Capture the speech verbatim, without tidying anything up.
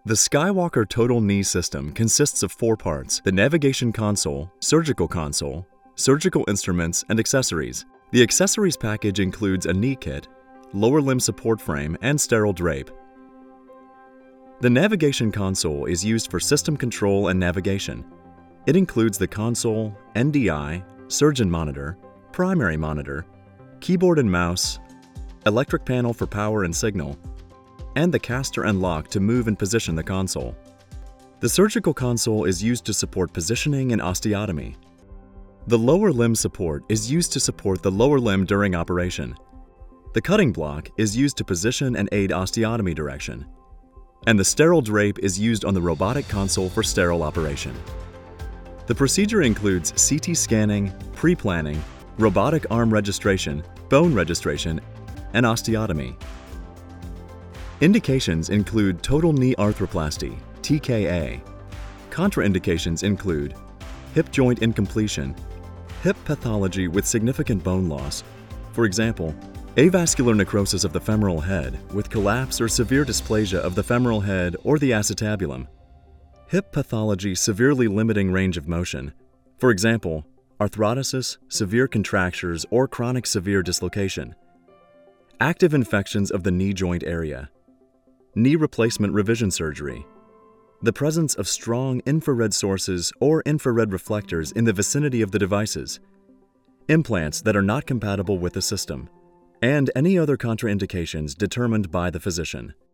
The Skywalker Total Knee System consists of four parts: the navigation console, surgical console, surgical instruments, and accessories. The accessories package includes a knee kit, lower limb support frame, and sterile drape. The navigation console is used for system control and navigation. It includes the console, N D I, surgeon monitor, primary monitor, keyboard and mouse, electric panel for power and signal, and the caster and lock to move and position the console. The surgical console is used to support positioning and osteotomy. The lower limb support is used to support the lower limb during operation. The cutting block is used to position and aid osteotomy direction. And the sterile drape is used on the robotic console for sterile operation. The procedure includes C T scanning, pre-planning, robotic arm registration, bone registration, and osteotomy. Indications include total knee arthroplasty, T K A. Contraindications include hip joint incompletion, hip pathology with significant bone loss, for example, avascular necrosis of the femoral head with collapse or severe dysplasia of the femoral head or the acetabulum, hip pathology severely limiting range of motion, for example, arthrodesis, severe contractures, or chronic severe dislocation, active infections of the knee joint area, knee replacement revision surgery, the presence of strong infrared sources or infrared reflectors in the vicinity of the devices, implants that are not compatible with the system, and any other contraindications determined by the physician.